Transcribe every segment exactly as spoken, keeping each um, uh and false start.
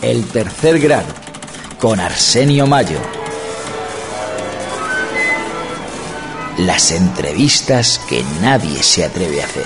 El tercer grado, con Arsenio Mayo. Las entrevistas que nadie se atreve a hacer.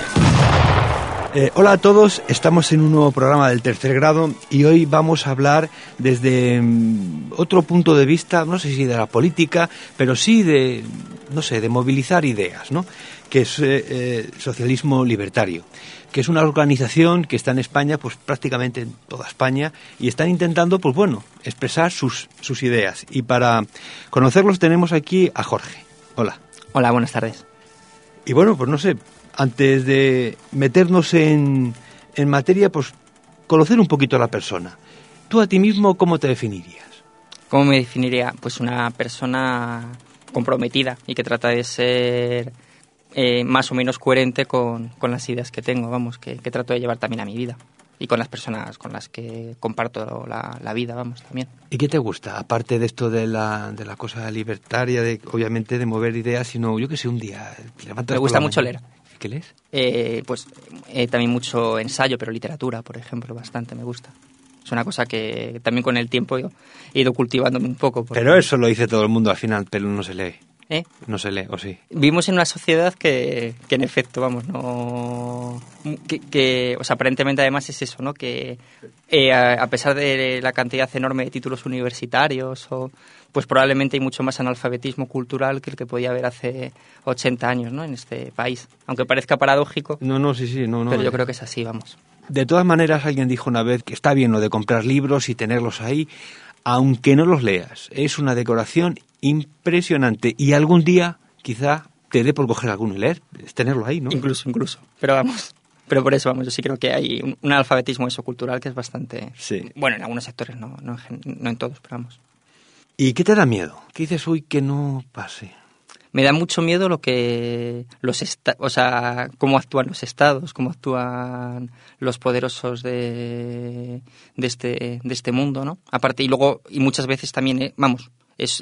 Eh, hola a todos, estamos en un nuevo programa del tercer grado y hoy vamos a hablar desde mm, otro punto de vista, no sé si de la política, pero sí de, no sé, de movilizar ideas, ¿no? Que es eh, eh, Socialismo Libertario, que es una organización que está en España, pues prácticamente en toda España, y están intentando, pues bueno, expresar sus, sus ideas. Y para conocerlos tenemos aquí a Jorge. Hola. Hola, buenas tardes. Y bueno, pues no sé, antes de meternos en, en materia, pues conocer un poquito a la persona. ¿Tú a ti mismo cómo te definirías? ¿Cómo me definiría? Pues una persona comprometida y que trata de ser eh, más o menos coherente con, con las ideas que tengo, vamos, que, que trato de llevar también a mi vida. Y con las personas con las que comparto la, la vida, vamos, también. ¿Y qué te gusta? Aparte de esto de la, de la cosa libertaria, de obviamente de mover ideas, sino, yo que sé, un día te levantas. Me gusta mucho leer. ¿Qué lees? Eh, pues eh, también mucho ensayo, pero literatura, por ejemplo, bastante me gusta. Es una cosa que también con el tiempo he ido cultivándome un poco. Porque... Pero eso lo dice todo el mundo al final, pero no se lee. ¿Eh? No se lee, ¿o sí? Vivimos en una sociedad que, que en efecto, vamos, no... Que, que, o sea, aparentemente además es eso, ¿no? Que eh, a, a pesar de la cantidad enorme de títulos universitarios, o, pues probablemente hay mucho más analfabetismo cultural que el que podía haber hace ochenta años, ¿no? En este país. Aunque parezca paradójico, no, no, sí, sí, no, no, pero yo eh. creo que es así, vamos. De todas maneras, alguien dijo una vez que está bien lo de comprar libros y tenerlos ahí, aunque no los leas. Es una decoración impresionante y algún día quizá te dé por coger alguno y leer, es tenerlo ahí, ¿no? Incluso, incluso. Pero vamos, pero por eso, vamos, yo sí creo que hay un, un analfabetismo eso cultural que es bastante... Sí. Bueno, en algunos sectores, no, no, no en todos, pero vamos. ¿Y qué te da miedo? ¿Qué dices hoy que no pase? Me da mucho miedo lo que los esta- o sea, cómo actúan los estados, cómo actúan los poderosos de, de este de este mundo, ¿no? Aparte y luego y muchas veces también, eh, vamos, es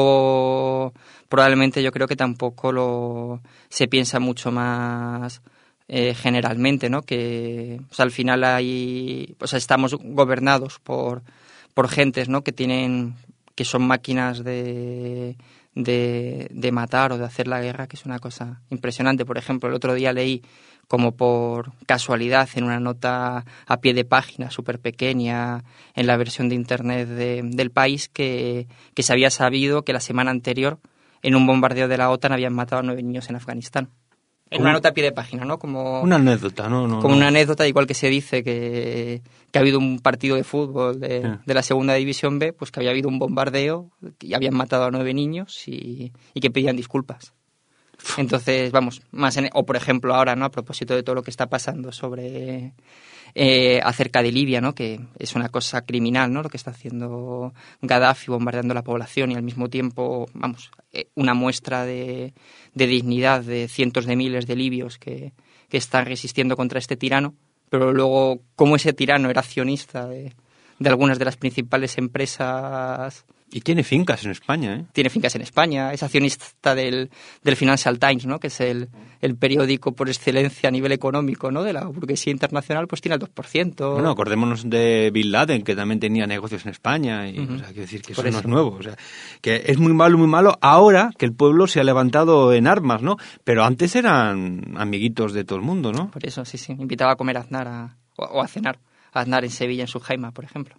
algo probablemente yo creo que tampoco lo se piensa mucho más eh, generalmente, ¿no? Que o sea, al final hay, o sea, estamos gobernados por por gentes, ¿no? Que tienen que son máquinas de De, de matar o de hacer la guerra, que es una cosa impresionante. Por ejemplo, el otro día leí como por casualidad en una nota a pie de página súper pequeña en la versión de internet de, del país que, que se había sabido que la semana anterior en un bombardeo de la OTAN habían matado a nueve niños en Afganistán. En una nota a pie de página, ¿no? Como una anécdota, ¿no? no como no. una anécdota, igual que se dice que, que ha habido un partido de fútbol de, yeah. de la segunda división B, pues que había habido un bombardeo y habían matado a nueve niños y, y que pedían disculpas. Entonces, vamos, más en, o por ejemplo ahora, ¿no? A propósito de todo lo que está pasando sobre eh, acerca de Libia, ¿no? Que es una cosa criminal, ¿no? Lo que está haciendo Gaddafi bombardeando la población y al mismo tiempo, vamos, eh, una muestra de, de dignidad de cientos de miles de libios que, que están resistiendo contra este tirano, pero luego cómo ese tirano era accionista de, de algunas de las principales empresas. Y tiene fincas en España, ¿eh? Tiene fincas en España, es accionista del, del Financial Times, ¿no? Que es el, el periódico por excelencia a nivel económico, ¿no? De la burguesía internacional, pues tiene el dos por ciento. Bueno, acordémonos de Bin Laden, que también tenía negocios en España, y, uh-huh. o sea, quiero decir que por eso, eso no es nuevo, o sea, que es muy malo, muy malo ahora que el pueblo se ha levantado en armas, ¿no? Pero antes eran amiguitos de todo el mundo, ¿no? Por eso, sí, sí, invitaba a comer a Aznar a, o, o a cenar a Aznar en Sevilla, en su jaima, por ejemplo.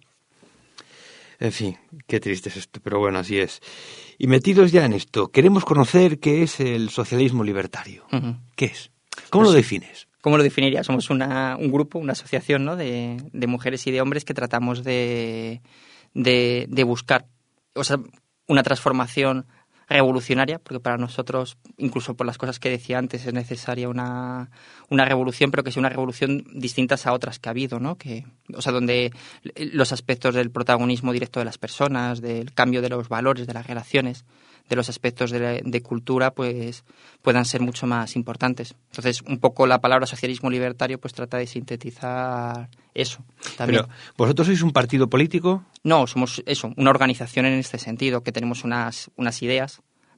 En fin, qué triste es esto, pero bueno, así es. Y metidos ya en esto, queremos conocer qué es el socialismo libertario. Uh-huh. ¿Qué es? ¿Cómo pues, lo defines? ¿Cómo lo definiría? Somos una, un grupo, una asociación, ¿no? de, de mujeres y de hombres que tratamos de, de, de buscar, o sea, una transformación revolucionaria, porque para nosotros, incluso por las cosas que decía antes, es necesaria una, una revolución, pero que sea una revolución distintas a otras que ha habido, ¿no? Que, o sea, donde los aspectos del protagonismo directo de las personas, del cambio de los valores, de las relaciones, de los aspectos de, de cultura, pues puedan ser mucho más importantes. Entonces, un poco la palabra socialismo libertario pues trata de sintetizar eso también. Pero, ¿vosotros sois un partido político? No, somos eso, una organización en este sentido, que tenemos unas, unas ideas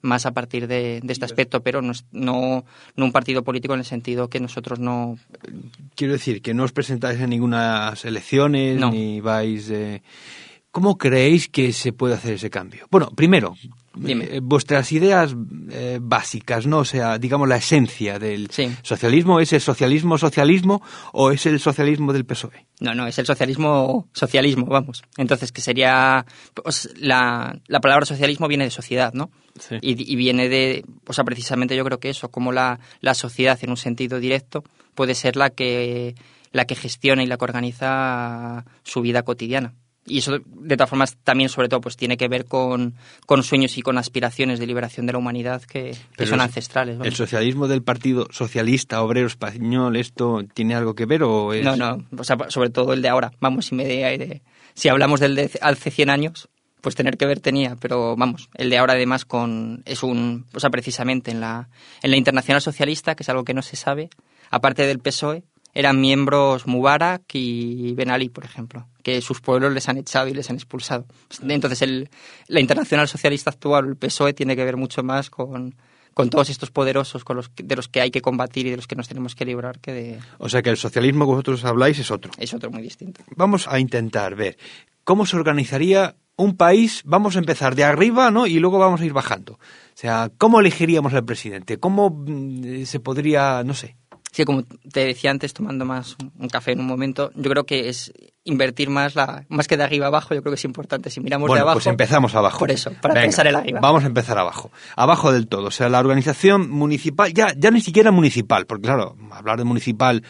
más a partir de, de este aspecto, pero no, es, no, no un partido político en el sentido que nosotros no... Quiero decir, que no os presentáis en ninguna elecciones, no. ni vais... Eh... ¿Cómo creéis que se puede hacer ese cambio? Bueno, primero, eh, vuestras ideas eh, básicas, ¿no? O sea, digamos, la esencia del sí. socialismo, ¿es el socialismo socialismo o es el socialismo del P S O E? No, no, es el socialismo socialismo, vamos. Entonces, que sería... Pues, la, la palabra socialismo viene de sociedad, ¿no? Sí. Y, y viene de... O sea, precisamente yo creo que eso, como la, la sociedad en un sentido directo puede ser la que, la que gestiona y la que organiza su vida cotidiana. Y eso, de todas formas, también, sobre todo, pues tiene que ver con, con sueños y con aspiraciones de liberación de la humanidad que, que son es, ancestrales. ¿Vale? ¿El socialismo del Partido Socialista Obrero Español, esto tiene algo que ver o es...? No, no, o sea, sobre todo el de ahora. Vamos, si, me de, de, si hablamos del de hace cien años, pues tener que ver tenía, pero vamos, el de ahora además con es un... O sea, precisamente en la, en la Internacional Socialista, que es algo que no se sabe, aparte del P S O E, eran miembros Mubarak y Ben Ali, por ejemplo, que sus pueblos les han echado y les han expulsado. Entonces, el, la Internacional Socialista actual, el P S O E, tiene que ver mucho más con, con todos estos poderosos con los que, de los que hay que combatir y de los que nos tenemos que librar que de... O sea que el socialismo que vosotros habláis es otro. Es otro muy distinto. Vamos a intentar ver cómo se organizaría un país. Vamos a empezar de arriba, ¿no? Y luego vamos a ir bajando. O sea, ¿cómo elegiríamos al presidente? ¿Cómo eh, se podría, no sé... Sí, como te decía antes, tomando más un café en un momento, yo creo que es invertir más, la más que de arriba abajo, yo creo que es importante. Si miramos bueno, de abajo... pues empezamos abajo. Por eso, para Venga, pensar en arriba. Vamos a empezar abajo. Abajo del todo. O sea, la organización municipal, ya, ya ni siquiera municipal, porque claro, hablar de municipal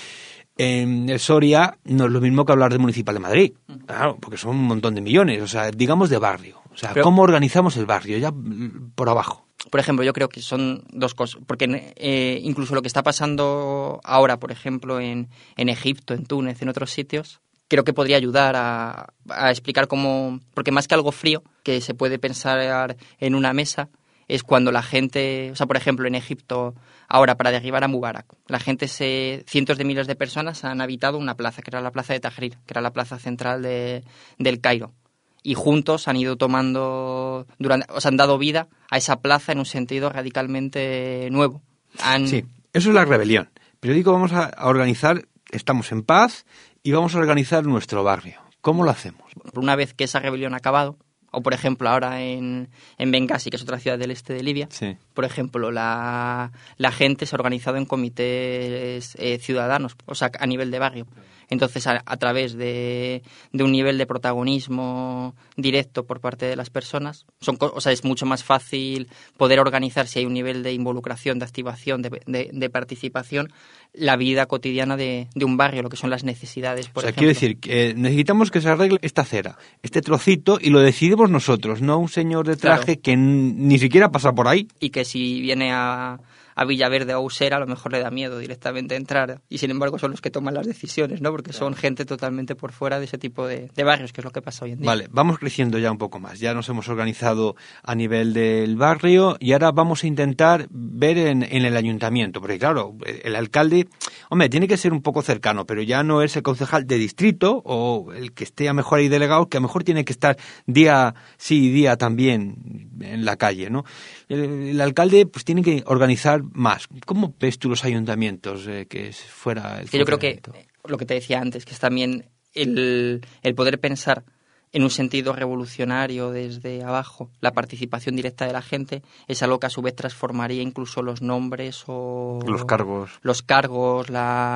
en el Soria no es lo mismo que hablar de municipal de Madrid. Claro, porque son un montón de millones. O sea, digamos de barrio. O sea, Pero, ¿cómo organizamos el barrio? Ya por abajo. Por ejemplo, yo creo que son dos cosas, porque eh, incluso lo que está pasando ahora, por ejemplo, en, en Egipto, en Túnez, en otros sitios, creo que podría ayudar a, a explicar cómo, porque más que algo frío, que se puede pensar en una mesa, es cuando la gente, o sea, por ejemplo, en Egipto, ahora para derribar a Mubarak, la gente, se, cientos de miles de personas han habitado una plaza, que era la plaza de Tahrir, que era la plaza central de, del Cairo. Y juntos han ido tomando, durante, o sea, han dado vida a esa plaza en un sentido radicalmente nuevo. Han... Sí, eso es la rebelión. Pero digo, vamos a organizar, estamos en paz y vamos a organizar nuestro barrio. ¿Cómo lo hacemos? Una vez que esa rebelión ha acabado, o por ejemplo ahora en, en Bengasi, que es otra ciudad del este de Libia, sí. por ejemplo, la, la gente se ha organizado en comités eh, ciudadanos, o sea, a nivel de barrio. Entonces, a, a través de, de un nivel de protagonismo directo por parte de las personas, son, o sea, es mucho más fácil poder organizar, si hay un nivel de involucración, de activación, de, de, de participación, la vida cotidiana de, de un barrio, lo que son las necesidades, por ejemplo. O sea, ejemplo. quiero decir que necesitamos que se arregle esta acera, este trocito, y lo decidimos nosotros, no un señor de traje claro. que n- ni siquiera pasa por ahí. Y que si viene a... a Villaverde o a Usera, a lo mejor le da miedo directamente entrar, y sin embargo son los que toman las decisiones, ¿no? Porque son gente totalmente por fuera de ese tipo de, de barrios, que es lo que pasa hoy en día. Vale, vamos creciendo ya un poco más, ya nos hemos organizado a nivel del barrio y ahora vamos a intentar ver en, en el ayuntamiento, porque claro, el alcalde, hombre, tiene que ser un poco cercano, pero ya no es el concejal de distrito o el que esté a mejor ahí delegado, que a lo mejor tiene que estar día sí y día también en la calle, ¿no? El, el alcalde pues tiene que organizar más. ¿Cómo ves tú los ayuntamientos eh, que fuera el que yo creo que lo que te decía antes, que es también el, el poder pensar en un sentido revolucionario desde abajo, la participación directa de la gente, es algo que a su vez transformaría incluso los nombres o los cargos, los cargos,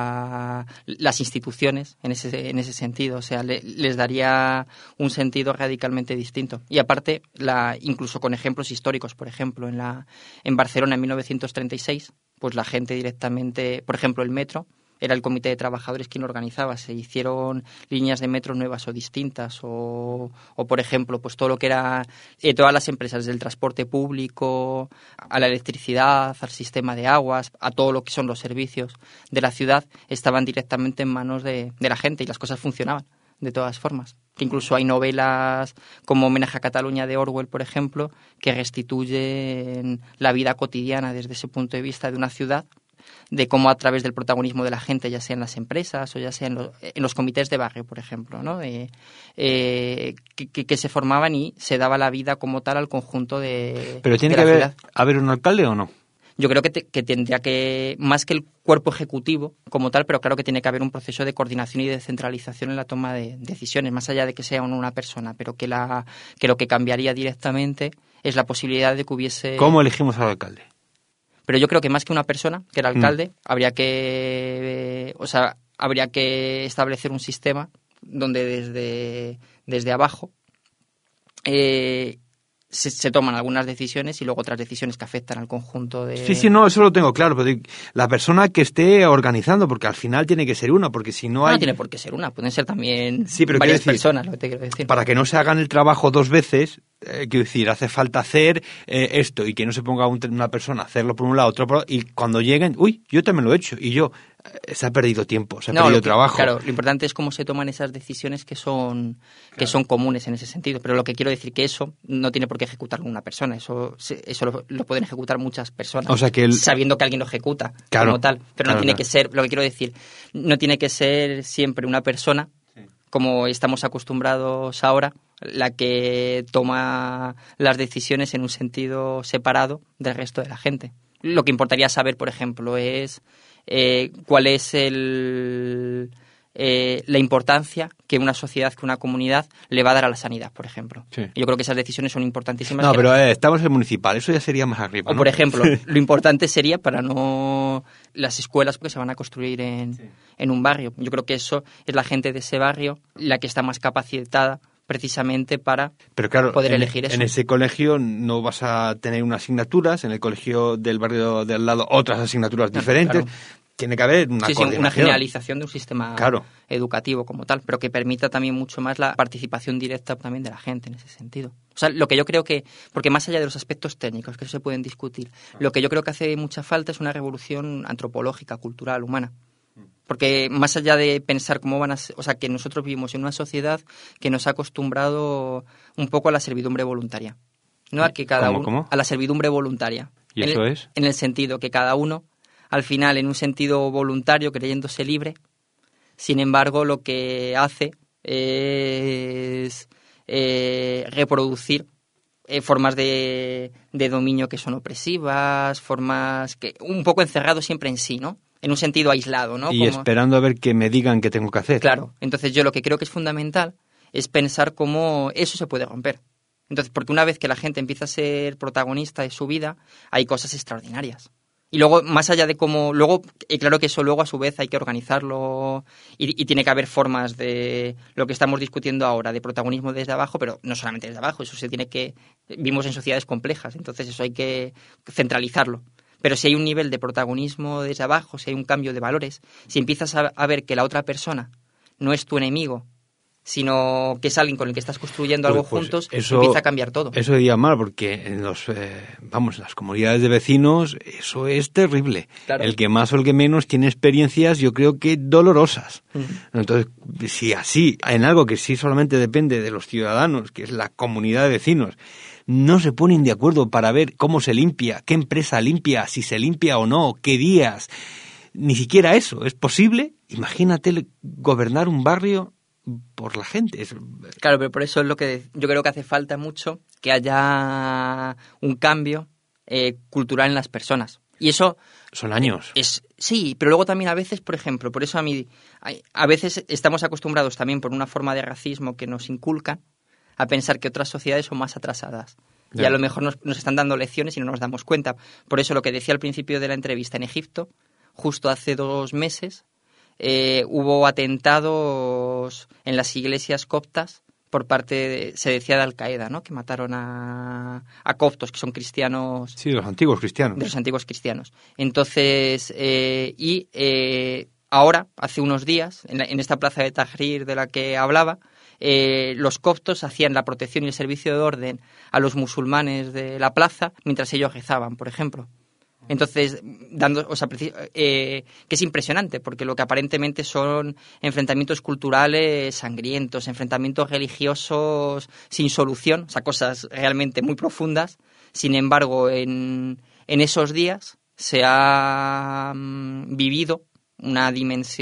la, las instituciones en ese en ese sentido, o sea, le, les daría un sentido radicalmente distinto. Y aparte, la, incluso con ejemplos históricos, por ejemplo, en la en Barcelona en mil novecientos treinta y seis, pues la gente directamente, por ejemplo, el metro era el comité de trabajadores quien lo organizaba. Se hicieron líneas de metro nuevas o distintas, o, o por ejemplo, pues todo lo que era eh, todas las empresas del transporte público, a la electricidad, al sistema de aguas, a todo lo que son los servicios de la ciudad, estaban directamente en manos de, de la gente y las cosas funcionaban de todas formas. Incluso hay novelas como Homenaje a Cataluña de Orwell, por ejemplo, que restituyen la vida cotidiana desde ese punto de vista de una ciudad, de cómo a través del protagonismo de la gente, ya sea en las empresas o ya sea en los, en los comités de barrio, por ejemplo, ¿no? Eh, eh, que, que se formaban y se daba la vida como tal al conjunto de ¿Pero tiene de que la haber, ciudad. haber un alcalde o no? Yo creo que, te, que tendría que, más que el cuerpo ejecutivo como tal, pero claro que tiene que haber un proceso de coordinación y de centralización en la toma de decisiones, más allá de que sea una persona, pero que, la, que lo que cambiaría directamente es la posibilidad de que hubiese... ¿Cómo elegimos al alcalde? Pero yo creo que más que una persona, que el alcalde, mm. habría que, o sea, habría que establecer un sistema donde desde, desde abajo eh, Se, se toman algunas decisiones y luego otras decisiones que afectan al conjunto de... Sí, sí, no, eso lo tengo claro, pero la persona que esté organizando, porque al final tiene que ser una, porque si no hay... No tiene por qué ser una, pueden ser también sí, pero varias decir, personas, lo que te quiero decir. Para que no se hagan el trabajo dos veces, eh, quiero decir, hace falta hacer eh, esto y que no se ponga un, una persona a hacerlo por un lado, otro por otro, y cuando lleguen, uy, yo también lo he hecho, y yo, eh, se ha perdido tiempo, se ha no, perdido que, trabajo. Claro, lo importante es cómo se toman esas decisiones que son, claro. que son comunes en ese sentido, pero lo que quiero decir que eso no tiene por qué ejecutarlo una persona, eso eso lo, lo pueden ejecutar muchas personas, o sea que el... sabiendo que alguien lo ejecuta claro, como tal, pero claro, no tiene claro. que ser, lo que quiero decir, no tiene que ser siempre una persona, sí. como estamos acostumbrados ahora, la que toma las decisiones en un sentido separado del resto de la gente. Lo que importaría saber, por ejemplo, es eh, cuál es el... Eh, la importancia que una sociedad, que una comunidad le va a dar a la sanidad, por ejemplo. Sí. Yo creo que esas decisiones son importantísimas. No, pero la... eh, estamos en municipal, eso ya sería más arriba, O, ¿no? por ejemplo, lo importante sería para no... las escuelas que se van a construir en, sí. en un barrio. Yo creo que eso es la gente de ese barrio la que está más capacitada precisamente para pero claro, poder en, elegir eso. En ese colegio no vas a tener unas asignaturas, en el colegio del barrio de al lado otras asignaturas no, diferentes. Claro. Tiene que haber una sí, sí, una generalización de un sistema claro. educativo como tal, pero que permita también mucho más la participación directa también de la gente en ese sentido. O sea, lo que yo creo que, porque más allá de los aspectos técnicos, que eso se pueden discutir, lo que yo creo que hace mucha falta es una revolución antropológica, cultural, humana. Porque más allá de pensar cómo van a ser, o sea, que nosotros vivimos en una sociedad que nos ha acostumbrado un poco a la servidumbre voluntaria. ¿No? A que cada ¿Cómo, uno, cómo? a la servidumbre voluntaria. ¿Y en eso el, es? En el sentido que cada uno, al final, en un sentido voluntario, creyéndose libre, sin embargo, lo que hace es eh, reproducir eh, formas de, de dominio que son opresivas, formas que un poco encerrado siempre en sí, ¿no? En un sentido aislado, ¿no? Y Como... esperando a ver que me digan qué tengo que hacer. Claro. Entonces yo lo que creo que es fundamental es pensar cómo eso se puede romper. Entonces, porque una vez que la gente empieza a ser protagonista de su vida, hay cosas extraordinarias. Y luego, más allá de cómo... Luego, y claro que eso luego a su vez hay que organizarlo y, y tiene que haber formas de lo que estamos discutiendo ahora, de protagonismo desde abajo, pero no solamente desde abajo, eso se tiene que... Vivimos en sociedades complejas, entonces eso hay que centralizarlo. Pero si hay un nivel de protagonismo desde abajo, si hay un cambio de valores, si empiezas a, a ver que la otra persona no es tu enemigo, sino que es alguien con el que estás construyendo algo pues, pues juntos, eso, empieza a cambiar todo. Eso diría mal, porque en los, eh, vamos, en las comunidades de vecinos eso es terrible. Claro. El que más o el que menos tiene experiencias, yo creo que dolorosas. Uh-huh. Entonces, si así, en algo que sí solamente depende de los ciudadanos, que es la comunidad de vecinos, no se ponen de acuerdo para ver cómo se limpia, qué empresa limpia, si se limpia o no, qué días, ni siquiera eso es posible. Imagínate gobernar un barrio por la gente. Claro, pero por eso es lo que yo creo que hace falta mucho, que haya un cambio eh, cultural en las personas. Y eso... Son años. Es, sí, pero luego también a veces, por ejemplo, por eso a mí, a veces estamos acostumbrados también por una forma de racismo que nos inculcan a pensar que otras sociedades son más atrasadas. Ya. Y a lo mejor nos, nos están dando lecciones y no nos damos cuenta. Por eso lo que decía al principio de la entrevista, en Egipto, justo hace dos meses, eh, hubo atentados en las iglesias coptas por parte, de, se decía, de Al-Qaeda, ¿no? Que mataron a, a coptos, que son cristianos... Sí, de los antiguos cristianos. De los antiguos cristianos. Entonces, eh, y eh, ahora, hace unos días, en, la, en esta plaza de Tahrir de la que hablaba, Eh, los coptos hacían la protección y el servicio de orden a los musulmanes de la plaza mientras ellos rezaban, por ejemplo. Entonces, dando, o sea, eh, que es impresionante, porque lo que aparentemente son enfrentamientos culturales sangrientos, enfrentamientos religiosos sin solución, o sea, cosas realmente muy profundas. Sin embargo, en, en esos días se ha mm, vivido una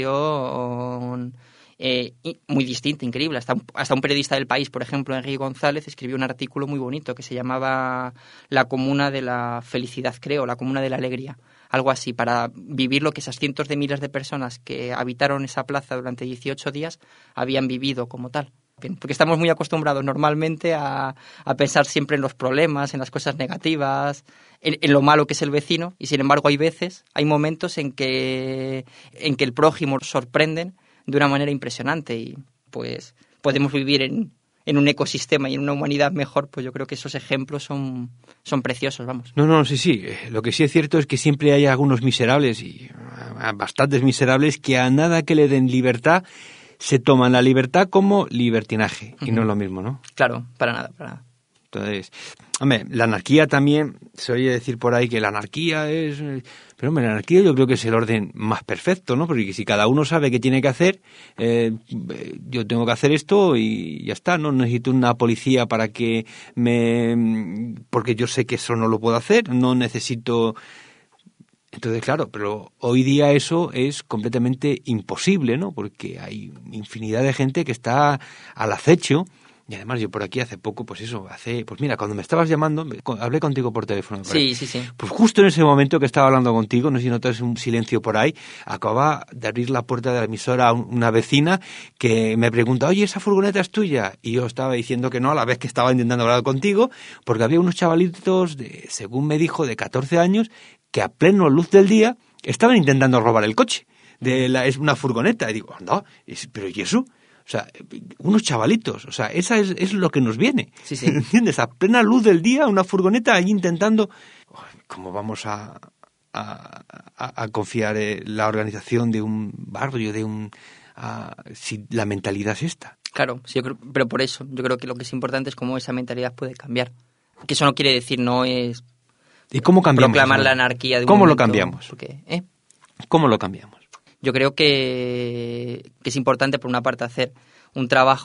dimensión eh, muy distinta, increíble. Hasta un, hasta un periodista del País, por ejemplo, Enrique González, escribió un artículo muy bonito que se llamaba La comuna de la felicidad, creo, la comuna de la alegría. Algo así, para vivir lo que esas cientos de miles de personas que habitaron esa plaza durante dieciocho días habían vivido como tal. Porque estamos muy acostumbrados normalmente a, a pensar siempre en los problemas, en las cosas negativas, en, en lo malo que es el vecino, y sin embargo hay veces, hay momentos en que, en que el prójimo nos sorprenden de una manera impresionante y pues podemos vivir en, en un ecosistema y en una humanidad mejor. Pues yo creo que esos ejemplos son, son preciosos, vamos. No, no, sí, sí. Lo que sí es cierto es que siempre hay algunos miserables, y bastantes miserables, que a nada que le den libertad se toman la libertad como libertinaje, y uh-huh. no es lo mismo, ¿no? Claro, para nada, para nada. Entonces, hombre, la anarquía también, se oye decir por ahí que la anarquía es... Pero, hombre, la anarquía yo creo que es el orden más perfecto, ¿no? Porque si cada uno sabe qué tiene que hacer, eh, yo tengo que hacer esto y ya está, no necesito una policía para que me... Porque yo sé que eso no lo puedo hacer, no necesito... Entonces, claro, pero hoy día eso es completamente imposible, ¿no? Porque hay infinidad de gente que está al acecho. Y además yo por aquí hace poco, pues eso, hace... Pues mira, cuando me estabas llamando, hablé contigo por teléfono. Sí, sí, sí. Pues justo en ese momento que estaba hablando contigo, no sé si notas un silencio por ahí, acaba de abrir la puerta de la emisora a una vecina que me pregunta, oye, ¿esa furgoneta es tuya? Y yo estaba diciendo que no, a la vez que estaba intentando hablar contigo, porque había unos chavalitos, de, según me dijo, de catorce años, que a pleno luz del día estaban intentando robar el coche. De la, es una furgoneta. Y digo, anda, ¿pero y eso? O sea, unos chavalitos, o sea, esa es, es lo que nos viene. Sí, sí. ¿Entiendes? A plena luz del día, una furgoneta allí intentando... ¿Cómo vamos a, a, a, a confiar en la organización de un barrio, de un... A, si la mentalidad es esta? Claro, sí, yo creo, pero por eso, yo creo que lo que es importante es cómo esa mentalidad puede cambiar. Que eso no quiere decir, no es... ¿Y cómo cambiamos? Proclamar la anarquía de un ¿Cómo momento, lo cambiamos? Porque, ¿eh? ¿Cómo lo cambiamos? Yo creo que, que es importante, por una parte, hacer un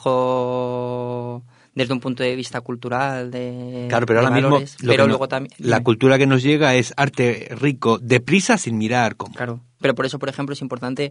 trabajo desde un punto de vista cultural, de Claro, pero de ahora valores, mismo pero no, luego también, la dime. cultura que nos llega es arte rico, deprisa, sin mirar cómo. Claro, pero por eso, por ejemplo, es importante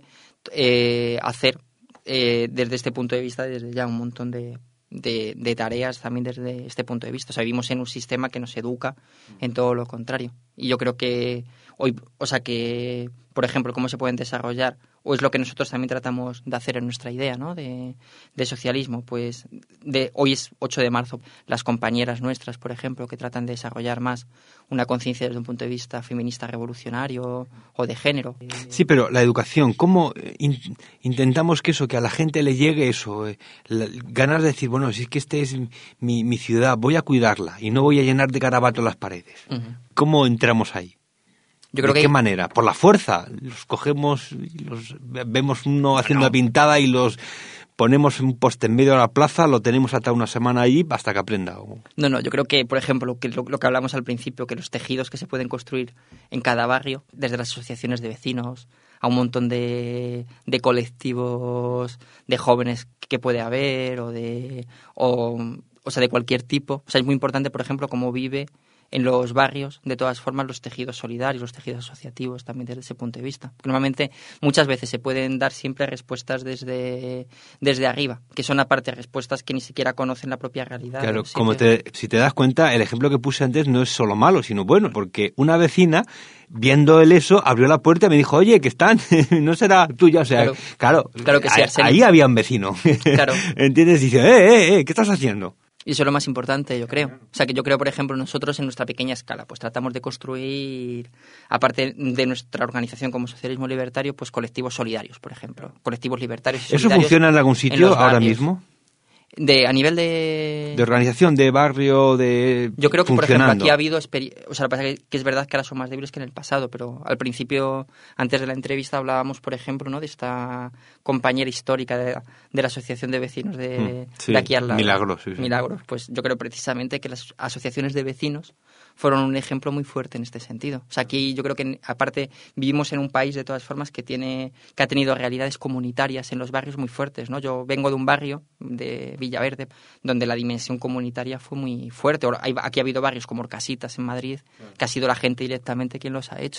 eh, hacer eh, desde este punto de vista, desde ya un montón de, de, de tareas también desde este punto de vista. O sea, vivimos en un sistema que nos educa en todo lo contrario. Y yo creo que hoy, o sea, que, por ejemplo, cómo se pueden desarrollar, o es lo que nosotros también tratamos de hacer en nuestra idea, ¿no?, de, de socialismo. Pues de hoy es ocho de marzo. Las compañeras nuestras, por ejemplo, que tratan de desarrollar más una conciencia desde un punto de vista feminista revolucionario o de género. Sí, pero la educación, ¿cómo in, intentamos que eso, que a la gente le llegue eso? Eh, la, ganas de decir, bueno, si es que este es mi, mi ciudad, voy a cuidarla y no voy a llenar de garabatos las paredes. Uh-huh. ¿Cómo entramos ahí? Yo creo ¿De que qué manera? ¿Por la fuerza? Los cogemos, los vemos uno haciendo no. una pintada y los ponemos un poste en medio de la plaza, lo tenemos hasta una semana allí hasta que aprenda. No, no, yo creo que, por ejemplo, lo que, lo, lo que hablamos al principio, que los tejidos que se pueden construir en cada barrio, desde las asociaciones de vecinos a un montón de, de colectivos de jóvenes que puede haber o de o, o sea, de cualquier tipo. O sea, es muy importante, por ejemplo, cómo vive en los barrios, de todas formas, los tejidos solidarios, los tejidos asociativos, también desde ese punto de vista. Porque normalmente, muchas veces se pueden dar siempre respuestas desde, desde arriba, que son aparte respuestas que ni siquiera conocen la propia realidad. Claro, como te, si te das cuenta, el ejemplo que puse antes no es solo malo, sino bueno, porque una vecina, viendo el eso, abrió la puerta y me dijo, oye, que están, no será tuya, o sea, claro, claro, claro que sí, ahí, ahí había un vecino. Claro. ¿Entiendes? Dice, eh, eh, eh, ¿qué estás haciendo? Y eso es lo más importante, yo creo. O sea, que yo creo, por ejemplo, nosotros en nuestra pequeña escala, pues tratamos de construir, aparte de nuestra organización como Socialismo Libertario, pues colectivos solidarios, por ejemplo. Colectivos libertarios y solidarios. ¿Eso funciona en algún sitio ahora mismo? De, a nivel de... De organización, de barrio, de... Yo creo que, por ejemplo, aquí ha habido... Experi- o sea, lo que pasa es que es verdad que ahora son más débiles que en el pasado, pero al principio, antes de la entrevista, hablábamos, por ejemplo, ¿no?, de esta compañera histórica de, de la Asociación de Vecinos de, mm, sí, de aquí al lado. Milagros, sí, sí. Milagros. Pues yo creo precisamente que las asociaciones de vecinos fueron un ejemplo muy fuerte en este sentido. O sea, aquí yo creo que, aparte, vivimos en un país, de todas formas, que tiene que ha tenido realidades comunitarias en los barrios muy fuertes, ¿no? Yo vengo de un barrio, de Villaverde, donde la dimensión comunitaria fue muy fuerte. Aquí ha habido barrios como Orcasitas en Madrid, que ha sido la gente directamente quien los ha hecho.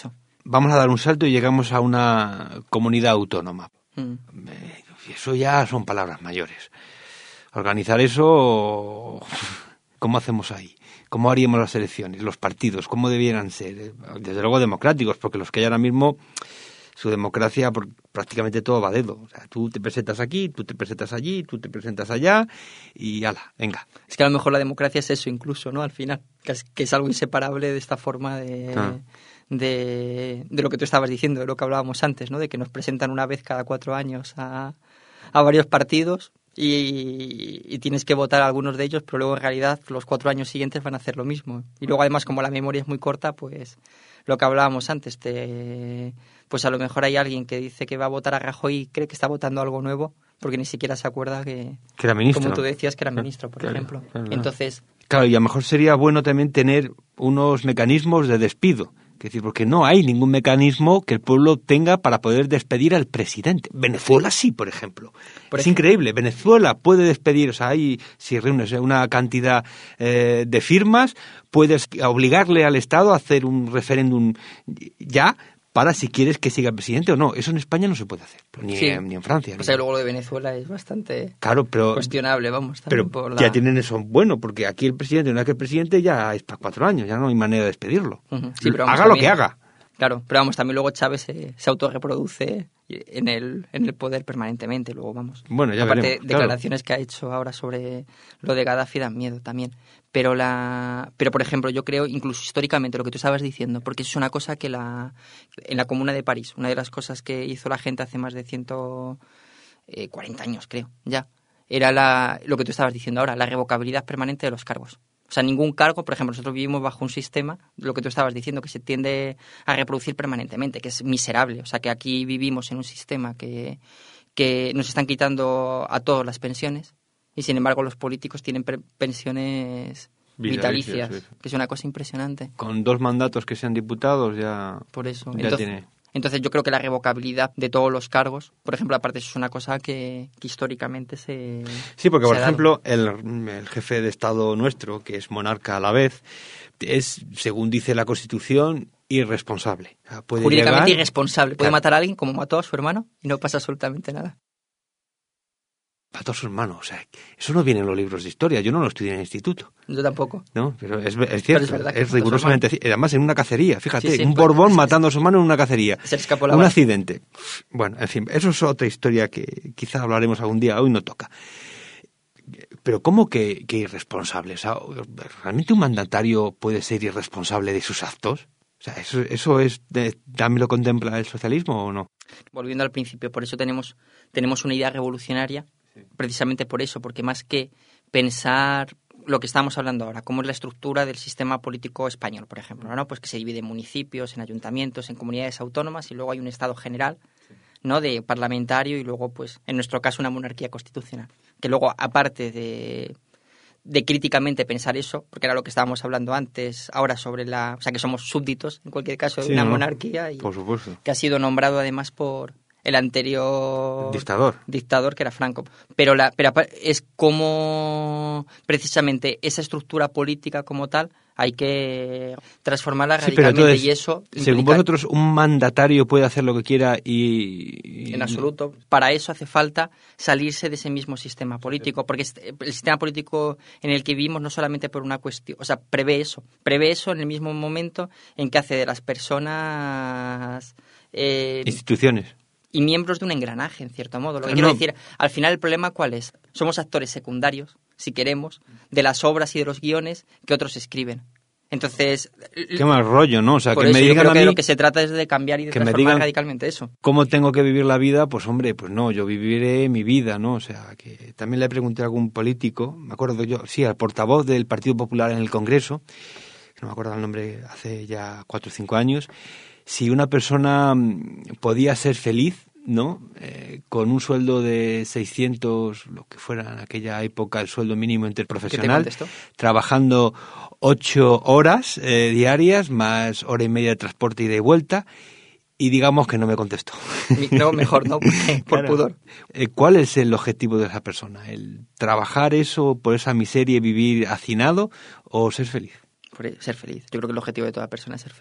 vamos a dar un salto y llegamos a una comunidad autónoma. Mm. Eso ya son palabras mayores. Organizar eso, ¿cómo hacemos ahí? ¿Cómo haríamos las elecciones? Los partidos, ¿cómo debieran ser? Desde luego democráticos, porque los que hay ahora mismo, su democracia, prácticamente todo va a dedo. O sea, tú te presentas aquí, tú te presentas allí, tú te presentas allá y ala, venga. Es que a lo mejor la democracia es eso incluso, ¿no? Al final, que es, que es algo inseparable de esta forma de... Ah. De, de lo que tú estabas diciendo, de lo que hablábamos antes, ¿no? De que nos presentan una vez cada cuatro años a, a varios partidos y, y tienes que votar a algunos de ellos, pero luego en realidad los cuatro años siguientes van a hacer lo mismo. Y luego además, como la memoria es muy corta, pues lo que hablábamos antes, te, pues a lo mejor hay alguien que dice que va a votar a Rajoy y cree que está votando algo nuevo porque ni siquiera se acuerda que, que era ministro, como tú decías, que era ministro, por claro, ejemplo. Claro. Entonces, claro, y a lo mejor sería bueno también tener unos mecanismos de despido. Es decir, porque no hay ningún mecanismo que el pueblo tenga para poder despedir al presidente. Venezuela sí, por ejemplo. Por es ejemplo. increíble. Venezuela puede despedir, o sea, hay, si reúnes una cantidad eh, de firmas, puedes obligarle al Estado a hacer un referéndum ya para si quieres que siga el presidente o no. Eso en España no se puede hacer, ni, sí. en, ni en Francia. O ni sea, luego lo de Venezuela es bastante claro, pero, cuestionable, vamos. Pero por la... ya tienen eso bueno, porque aquí el presidente, una vez que el presidente ya es para cuatro años, ya no hay manera de despedirlo. Uh-huh. Sí, pero vamos, haga también, lo que haga. Claro, pero vamos, también luego Chávez se, se autorreproduce en el, en el poder permanentemente, luego vamos. Bueno, ya aparte, veremos, declaraciones claro. que ha hecho ahora sobre lo de Gaddafi dan miedo también. Pero, la, pero por ejemplo, yo creo, incluso históricamente, lo que tú estabas diciendo, porque eso es una cosa que la en la Comuna de París, una de las cosas que hizo la gente hace más de ciento cuarenta años, creo, ya, era la, lo que tú estabas diciendo ahora, la revocabilidad permanente de los cargos. O sea, ningún cargo, por ejemplo, nosotros vivimos bajo un sistema, lo que tú estabas diciendo, que se tiende a reproducir permanentemente, que es miserable. O sea, que aquí vivimos en un sistema que, que nos están quitando a todos las pensiones y, sin embargo, los políticos tienen pre- pensiones vitalicias, sí, sí. que es una cosa impresionante. Con dos mandatos que sean diputados ya, por eso. ya Entonces, tiene... Entonces yo creo que la revocabilidad de todos los cargos, por ejemplo, aparte eso es una cosa que, que históricamente se... Sí, porque se por ejemplo el, el jefe de Estado nuestro, que es monarca a la vez, es, según dice la Constitución, irresponsable. O sea, puede jurídicamente llegar... irresponsable. Puede claro. matar a alguien como mató a su hermano y no pasa absolutamente nada. Mató a su hermano, o sea, eso no viene en los libros de historia, yo no lo estudié en el instituto. Yo tampoco. No, pero es, es cierto, pero es, es rigurosamente, además en una cacería, fíjate, sí, sí, un pues, Borbón sí, matando a su hermano en una cacería. Se le escapó la un bala. accidente. Bueno, en fin, eso es otra historia que quizá hablaremos algún día, hoy no toca. Pero ¿cómo que, que irresponsable? O sea, ¿realmente un mandatario puede ser irresponsable de sus actos? O sea, ¿eso, eso es de, también lo contempla el socialismo o no? Volviendo al principio, por eso tenemos, tenemos una idea revolucionaria, precisamente por eso, porque más que pensar lo que estamos hablando ahora, cómo es la estructura del sistema político español, por ejemplo, ¿no? Pues que se divide en municipios, en ayuntamientos, en comunidades autónomas y luego hay un Estado general, ¿no? De parlamentario y luego, pues, en nuestro caso, una monarquía constitucional. Que luego, aparte de, de críticamente pensar eso, porque era lo que estábamos hablando antes, ahora sobre la... O sea, que somos súbditos, en cualquier caso, de sí, una ¿no? monarquía y por supuesto. Que ha sido nombrado además por el anterior dictador, dictador que era Franco. Pero, la, pero es como precisamente esa estructura política como tal hay que transformarla sí, radicalmente pero entonces, y eso según implica... vosotros, un mandatario puede hacer lo que quiera y, y... En absoluto. Para eso hace falta salirse de ese mismo sistema político, porque el sistema político en el que vivimos no solamente por una cuestión, o sea, prevé eso, prevé eso en el mismo momento en que hace de las personas... Eh, instituciones. Y miembros de un engranaje, en cierto modo. Lo que no. quiero decir, al final el problema ¿cuál es? Somos actores secundarios, si queremos, de las obras y de los guiones que otros escriben. Entonces... Qué mal rollo, ¿no? O sea, por que eso me yo digan creo a que mí... lo que se trata es de cambiar y de que me transformar digan radicalmente eso. ¿Cómo tengo que vivir la vida? Pues hombre, pues no, yo viviré mi vida, ¿no? O sea, que también le pregunté a algún político, me acuerdo yo, sí, al portavoz del Partido Popular en el Congreso, que no me acuerdo el nombre, hace ya cuatro o cinco años, si una persona podía ser feliz, ¿no? Eh, con un sueldo de seiscientos, lo que fuera en aquella época el sueldo mínimo interprofesional, trabajando ocho horas eh, diarias, más hora y media de transporte ida y vuelta, y digamos que no me contestó. No, mejor no, porque, por claro. pudor. Eh, ¿Cuál es el objetivo de esa persona? ¿El trabajar eso por esa miseria y vivir hacinado o ser feliz? Por ser feliz. Yo creo que el objetivo de toda persona es ser feliz.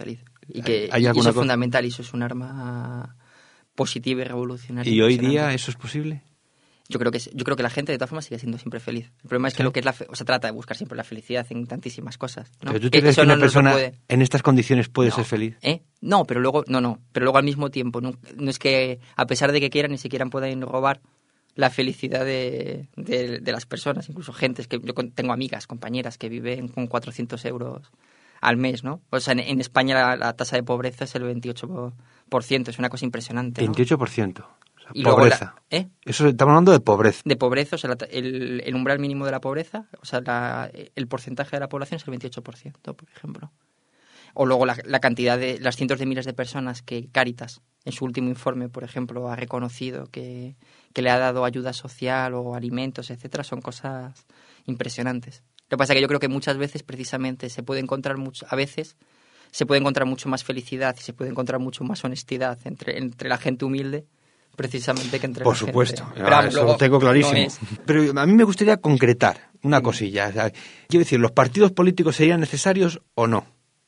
Y que ¿Hay y alguna eso es cosa? fundamental y eso es un arma positiva y revolucionaria. ¿Y hoy impresionante. día eso es posible? Yo creo que yo creo que la gente de todas formas sigue siendo siempre feliz. El problema es que ¿Sí? lo que es la fe, o sea, trata de buscar siempre la felicidad en tantísimas cosas, ¿no? ¿Pero tú te crees eso que una no nos lo persona puede- en estas condiciones puede No. ser feliz? ¿Eh? No, pero luego no, no, pero luego al mismo tiempo no, no es que a pesar de que quieran ni siquiera puedan robar la felicidad de, de, de las personas, incluso gentes que yo con- tengo amigas, compañeras que viven con cuatrocientos euros al mes, ¿no? O sea, en, en España la, la tasa de pobreza es el veintiocho por ciento, es una cosa impresionante, ¿no? veintiocho por ciento. O sea, Y luego pobreza. la- ¿eh? Eso estamos hablando de pobreza. De pobreza, o sea, la- el, el umbral mínimo de la pobreza, o sea, la- el porcentaje de la población es el veintiocho por ciento, por ejemplo. O luego la, la cantidad de, las cientos de miles de personas que Cáritas, en su último informe, por ejemplo, ha reconocido que, que le ha dado ayuda social o alimentos, etcétera, son cosas impresionantes. Lo que pasa es que yo creo que muchas veces, precisamente, se puede encontrar mucho, a veces, se puede encontrar mucho más felicidad y se puede encontrar mucho más honestidad entre, entre la gente humilde, precisamente, que entre Por la gente. supuesto, Pero, ah, vamos, eso luego lo tengo clarísimo. no es- Pero a mí me gustaría concretar una cosilla. O sea, quiero decir, ¿los partidos políticos serían necesarios o no?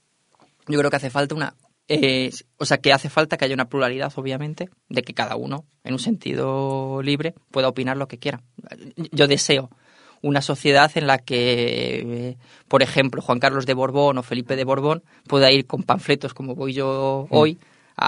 Yo creo que hace falta una... eh, o sea, que hace falta que haya una pluralidad, obviamente, de que cada uno, en un sentido libre, pueda opinar lo que quiera. Yo deseo una sociedad en la que, eh, por ejemplo, Juan Carlos de Borbón o Felipe de Borbón pueda ir con panfletos como voy yo hoy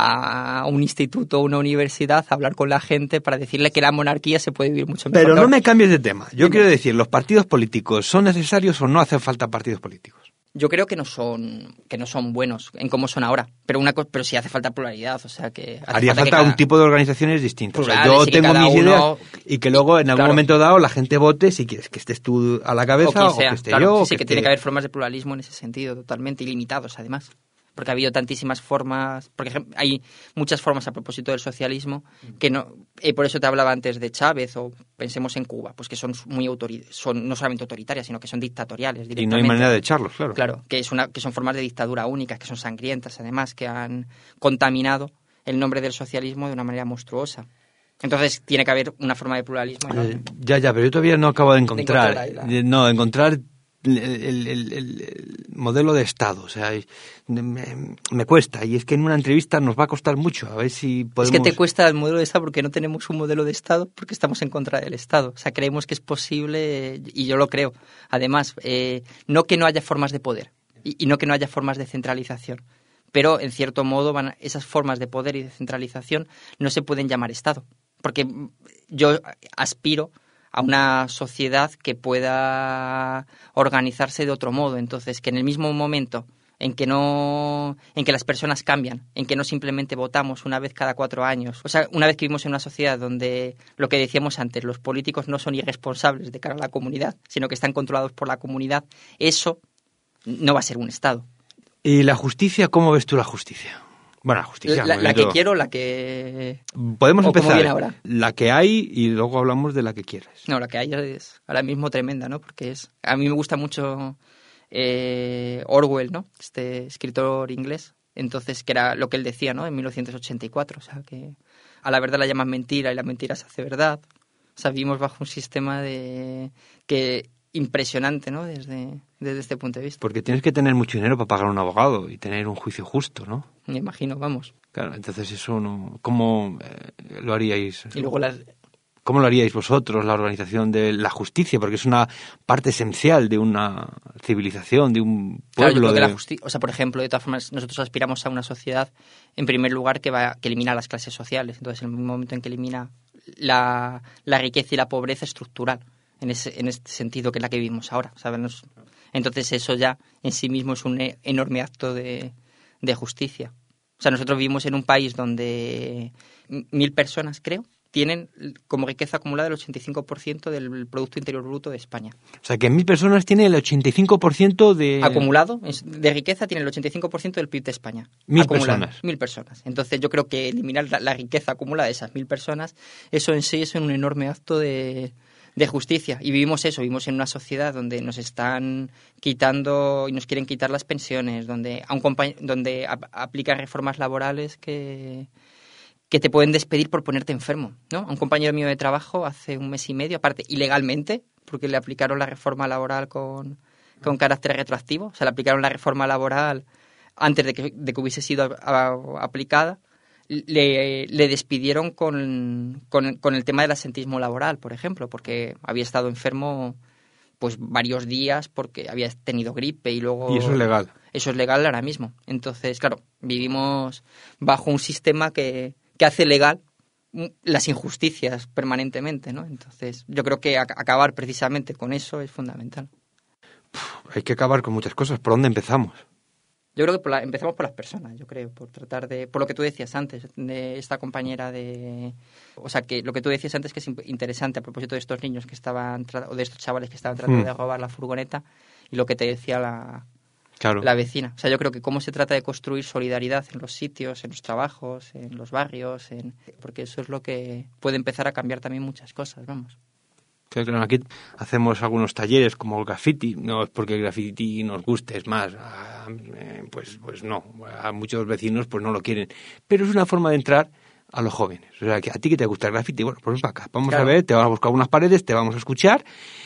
a un instituto o una universidad a hablar con la gente para decirle que la monarquía se puede vivir mucho mejor. Pero que no ahora. me cambies de tema. Yo Dime. quiero decir, ¿los partidos políticos son necesarios o no hacen falta partidos políticos? Yo creo que no son que no son buenos en cómo son ahora, pero una co- pero sí hace falta pluralidad, o sea que hace Haría que falta cada- un tipo de organizaciones distintas. O sea, plurales yo y que tengo cada mis uno- ideas y que luego en algún Claro. momento dado la gente vote si quieres que estés tú a la o cabeza quien o, sea, que esté claro, yo. sí, o sí, que, tiene esté- que haber formas de pluralismo en ese sentido, totalmente ilimitados además, porque ha habido tantísimas formas, por ejemplo, hay muchas formas a propósito del socialismo que no, eh, por eso te hablaba antes de Chávez o pensemos en Cuba, pues que son muy autori- son no solamente autoritarias, sino que son dictatoriales Y no directamente. hay manera de echarlos, claro. Claro, que es una que son formas de dictadura únicas, que son sangrientas además, que han contaminado el nombre del socialismo de una manera monstruosa. Entonces tiene que haber una forma de pluralismo enorme. Eh, ya, ya, pero yo todavía no acabo de encontrar, encontrar ahí la- de- no, encontrar el, el- el- el modelo de Estado. O sea, me, me cuesta. Y es que en una entrevista nos va a costar mucho. A ver si podemos... Es que te cuesta el modelo de Estado porque no tenemos un modelo de Estado, porque estamos en contra del Estado. O sea, creemos que es posible, y yo lo creo. Además, eh, no que no haya formas de poder y, y no que no haya formas de centralización, pero en cierto modo van, esas formas de poder y de centralización no se pueden llamar Estado, porque yo aspiro a una sociedad que pueda organizarse de otro modo. Entonces, que en el mismo momento en que no, en que las personas cambian, en que no simplemente votamos una vez cada cuatro años. O sea, una vez que vivimos en una sociedad donde lo que decíamos antes, los políticos no son irresponsables de cara a la comunidad, sino que están controlados por la comunidad, eso no va a ser un Estado. ¿Y la justicia? ¿Cómo ves tú la justicia? Bueno, la justicia. La, la que movimiento- quiero, la que... Podemos o como empezar. viene ahora. La que hay y luego hablamos de la que quieras. No, la que hay es ahora mismo tremenda, ¿no? Porque es... A mí me gusta mucho eh, Orwell, ¿no? Este escritor inglés. Entonces, que era lo que él decía, ¿no? En mil novecientos ochenta y cuatro. O sea, que a la verdad la llaman mentira y la mentira se hace verdad. O sea, vivimos bajo un sistema de... que impresionante, ¿no? Desde, desde este punto de vista. Porque tienes que tener mucho dinero para pagar a un abogado y tener un juicio justo, ¿no? Me imagino, vamos. Claro, entonces eso no... ¿Cómo eh, lo haríais? Y luego las... ¿Cómo lo haríais vosotros, la organización de la justicia? Porque es una parte esencial de una civilización, de un Claro, yo pueblo. creo que de... la justicia, o sea, por ejemplo, de todas formas, nosotros aspiramos a una sociedad, en primer lugar, que va que elimina las clases sociales. Entonces, en el momento en que elimina la, la riqueza y la pobreza estructural, en ese en este sentido que es la que vivimos ahora, ¿sabes? Entonces, eso ya en sí mismo es un e- enorme acto de, de justicia. O sea, nosotros vivimos en un país donde mil personas, creo, tienen como riqueza acumulada el ochenta y cinco por ciento del Producto Interior Bruto de España. O sea, que mil personas tienen el ochenta y cinco por ciento de... Acumulado de riqueza tiene el ochenta y cinco por ciento del P I B de España. Mil Acumulado. personas. Mil personas. Entonces yo creo que eliminar la, la riqueza acumulada de esas mil personas, eso en sí es un enorme acto de, de justicia. Y vivimos eso, vivimos en una sociedad donde nos están quitando y nos quieren quitar las pensiones, donde, a un compañ- donde ap- aplican reformas laborales que... que te pueden despedir por ponerte enfermo, ¿no? A un compañero mío de trabajo hace un mes y medio, aparte ilegalmente, porque le aplicaron la reforma laboral con, con carácter retroactivo, o sea, le aplicaron la reforma laboral antes de que, de que hubiese sido a, a, aplicada, le, le despidieron con, con, con el tema del absentismo laboral, por ejemplo, porque había estado enfermo pues varios días porque había tenido gripe y luego... Y eso es legal. Eso es legal ahora mismo. Entonces, claro, vivimos bajo un sistema que, que hace legal las injusticias permanentemente, ¿no? Entonces, yo creo que acabar precisamente con eso es fundamental. Uf, hay que acabar con muchas cosas. ¿Por dónde empezamos? Yo creo que por la, empezamos por las personas, yo creo, por tratar de... Por lo que tú decías antes, de esta compañera de... O sea, que lo que tú decías antes que es interesante a propósito de estos niños que estaban... O de estos chavales que estaban tratando mm. de robar la furgoneta y lo que te decía la... Claro. La vecina. O sea, yo creo que cómo se trata de construir solidaridad en los sitios, en los trabajos, en los barrios, en... porque eso es lo que puede empezar a cambiar también muchas cosas, vamos. Claro, aquí hacemos algunos talleres como el graffiti, no es porque el graffiti nos guste, es más, a, pues, pues no, a muchos vecinos pues no lo quieren, pero es una forma de entrar a los jóvenes. O sea, que a ti que te gusta el graffiti, bueno, pues ven para acá, vamos claro. a ver, te vamos a buscar unas paredes, te vamos a escuchar.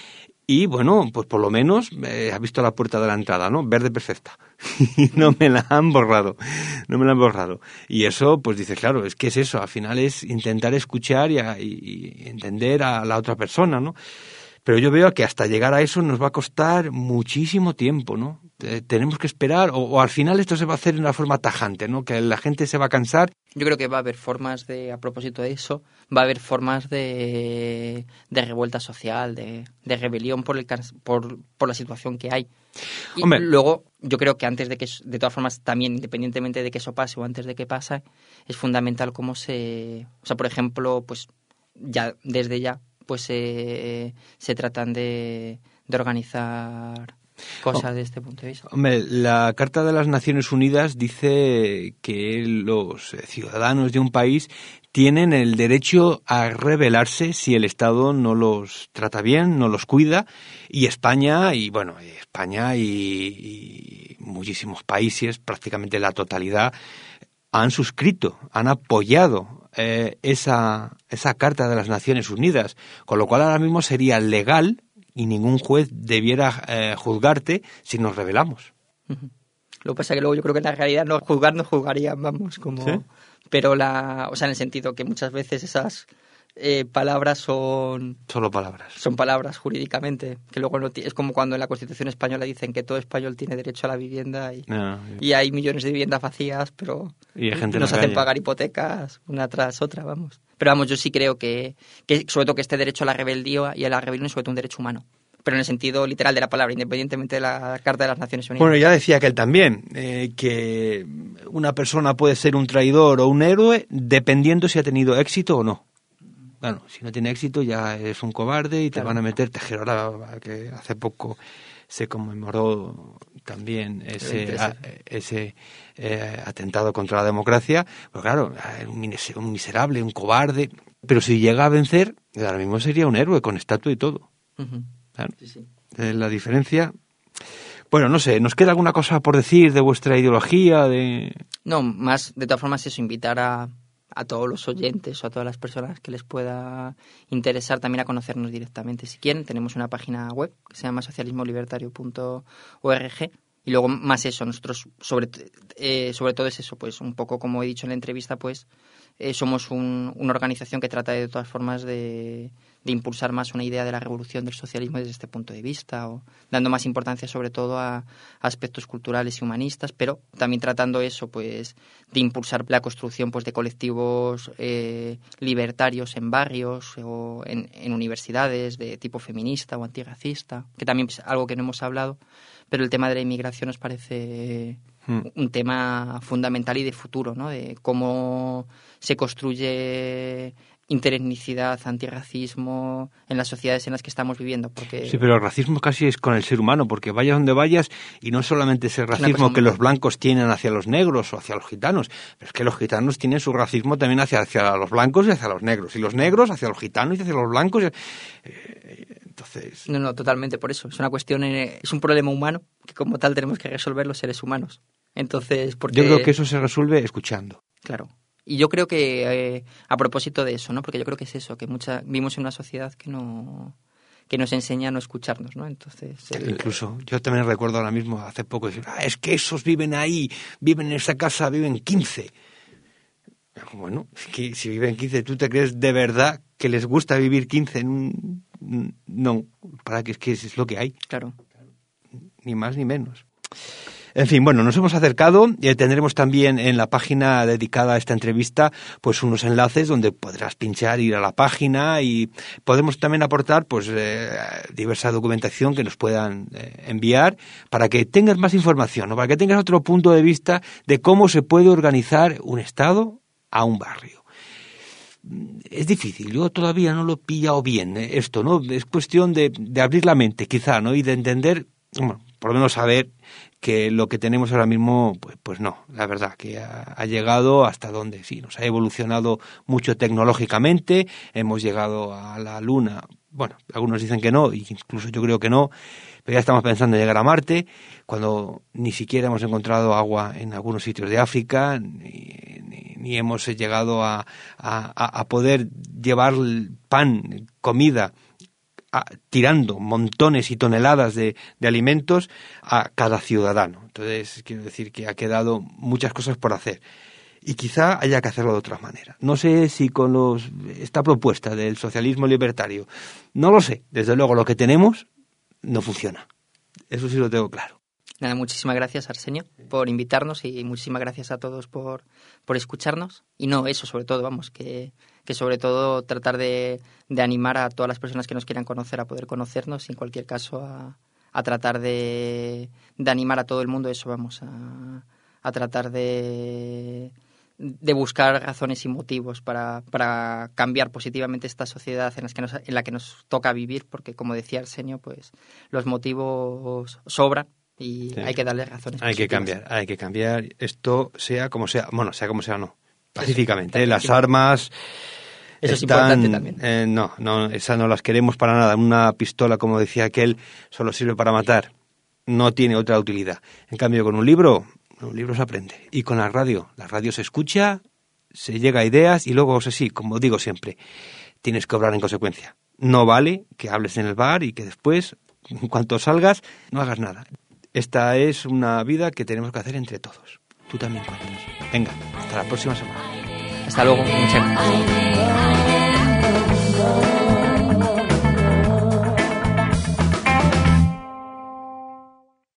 Y bueno, pues por lo menos eh, has visto la puerta de la entrada, ¿no? Verde perfecta. Y no me la han borrado, no me la han borrado. Y eso, pues dices, claro, es que es eso, al final es intentar escuchar y, a, y, y entender a la otra persona, ¿no? Pero yo veo que hasta llegar a eso nos va a costar muchísimo tiempo, ¿no? Eh, tenemos que esperar, o, o al final esto se va a hacer de una forma tajante, ¿no? Que la gente se va a cansar. Yo creo que va a haber formas de, a propósito de eso, va a haber formas de, de revuelta social, de, de rebelión por, el, por, por la situación que hay. Y Hombre. luego, yo creo que antes de que, de todas formas, también, independientemente de que eso pase o antes de que pase, es fundamental cómo se... O sea, por ejemplo, pues ya desde ya, pues eh, se tratan de, de organizar cosas oh, de este punto de vista. Hombre, la Carta de las Naciones Unidas dice que los ciudadanos de un país tienen el derecho a rebelarse si el Estado no los trata bien, no los cuida, y España, y bueno, España y, y muchísimos países, prácticamente la totalidad, han suscrito, han apoyado eh, esa, esa Carta de las Naciones Unidas, con lo cual ahora mismo sería legal y ningún juez debiera eh, juzgarte si nos rebelamos. Uh-huh. Lo que pasa es que luego yo creo que en la realidad no juzgar no juzgarían, vamos, como... ¿Sí? Pero la... O sea, en el sentido que muchas veces esas eh, palabras son... Solo palabras. Son palabras jurídicamente, que luego no t- es como cuando en la Constitución española dicen que todo español tiene derecho a la vivienda y, no, y hay millones de viviendas vacías, pero y hay gente nos hacen pagar hipotecas una tras otra, vamos. Pero vamos, yo sí creo que, que sobre todo que este derecho a la rebeldía y a la rebelión es sobre todo un derecho humano. Pero en el sentido literal de la palabra, independientemente de la Carta de las Naciones Unidas. Bueno, ya decía que él también, eh, que una persona puede ser un traidor o un héroe dependiendo si ha tenido éxito o no. Bueno, si no tiene éxito ya es un cobarde y te claro. van a meter tejer. Ahora, que hace poco se conmemoró también ese, a, ese eh, atentado contra la democracia, pues claro, un, un miserable, un cobarde, pero si llega a vencer, ahora mismo sería un héroe con estatua y todo. Uh-huh. Claro. Sí, sí. Eh, la diferencia... Bueno, no sé, ¿nos queda alguna cosa por decir de vuestra ideología? De No, más, de todas formas, eso, invitar a, a todos los oyentes o a todas las personas que les pueda interesar también a conocernos directamente. Si quieren, tenemos una página web que se llama socialismo libertario punto org y luego más eso, nosotros sobre, eh, sobre todo es eso, pues un poco como he dicho en la entrevista, pues eh, somos un, una organización que trata de, de todas formas de, de impulsar más una idea de la revolución del socialismo desde este punto de vista, o dando más importancia sobre todo a, a aspectos culturales y humanistas, pero también tratando eso, pues de impulsar la construcción pues de colectivos eh, libertarios en barrios o en, en universidades de tipo feminista o antirracista, que también es algo que no hemos hablado, pero el tema de la inmigración nos parece hmm. un tema fundamental y de futuro, ¿no? De cómo se construye interetnicidad, antirracismo en las sociedades en las que estamos viviendo. Porque sí, pero el racismo casi es con el ser humano, porque vayas donde vayas y no solamente es el racismo que los blancos tienen hacia los negros o hacia los gitanos, pero es que los gitanos tienen su racismo también hacia, hacia los blancos y hacia los negros, y los negros hacia los gitanos y hacia los blancos. Eh, entonces... No, no, totalmente, por eso. Es una cuestión, eh, es un problema humano que como tal tenemos que resolver los seres humanos. Entonces, porque... Yo creo que eso se resuelve escuchando. Claro. Y yo creo que, eh, a propósito de eso, ¿no? Porque yo creo que es eso, que mucha, vivimos en una sociedad que no, que nos enseña a no escucharnos, ¿no? Entonces el... incluso yo también recuerdo ahora mismo hace poco decir, ah, es que esos viven ahí, viven en esa casa, viven quince. Bueno, es que si viven quince, ¿tú te crees de verdad que les gusta vivir quince en un... No, para que es que es lo que hay. Claro. Ni más ni menos. En fin, bueno, nos hemos acercado. Eh, tendremos también en la página dedicada a esta entrevista pues unos enlaces donde podrás pinchar, ir a la página, y podemos también aportar pues eh, diversa documentación que nos puedan eh, enviar para que tengas más información, ¿no? Para que tengas otro punto de vista de cómo se puede organizar un estado a un barrio. Es difícil, yo todavía no lo he pillado bien eh, esto, ¿no? Es cuestión de, de abrir la mente, quizá, ¿no? Y de entender, bueno, por lo menos saber que lo que tenemos ahora mismo, pues, pues no, la verdad, que ha, ha llegado hasta donde sí, nos ha evolucionado mucho tecnológicamente, hemos llegado a la Luna, bueno, algunos dicen que no, incluso yo creo que no, pero ya estamos pensando en llegar a Marte, cuando ni siquiera hemos encontrado agua en algunos sitios de África, ni, ni, ni hemos llegado a, a, a poder llevar pan, comida, A, tirando montones y toneladas de, de alimentos a cada ciudadano. Entonces, quiero decir que ha quedado muchas cosas por hacer. Y quizá haya que hacerlo de otra manera. No sé si con los esta propuesta del socialismo libertario, no lo sé. Desde luego, lo que tenemos no funciona. Eso sí lo tengo claro. Nada, muchísimas gracias, Arsenio, por invitarnos, y muchísimas gracias a todos por, por escucharnos. Y no, eso sobre todo, vamos, que, que sobre todo tratar de, de animar a todas las personas que nos quieran conocer a poder conocernos, y en cualquier caso a, a tratar de, de animar a todo el mundo, eso, vamos, a, a tratar de, de buscar razones y motivos para, para cambiar positivamente esta sociedad en, las que nos, en la que nos toca vivir, porque como decía Arsenio, pues los motivos sobran. Y sí, hay que darle razones. Hay positivas. que cambiar, hay que cambiar. Esto sea como sea, bueno, sea como sea, no. Pacíficamente. Eso, ¿eh? Las armas. Eso están, es importante también. Eh, no, no, esas no las queremos para nada. Una pistola, como decía aquel, solo sirve para matar. No tiene otra utilidad. En cambio, con un libro, un libro se aprende. Y con la radio, la radio se escucha, se llega a ideas y luego, eso sí, como digo siempre, tienes que obrar en consecuencia. No vale que hables en el bar y que después, en cuanto salgas, no hagas nada. Esta es una vida que tenemos que hacer entre todos. Tú también cuentas. Venga, hasta la próxima semana. Hasta luego. Muchas gracias.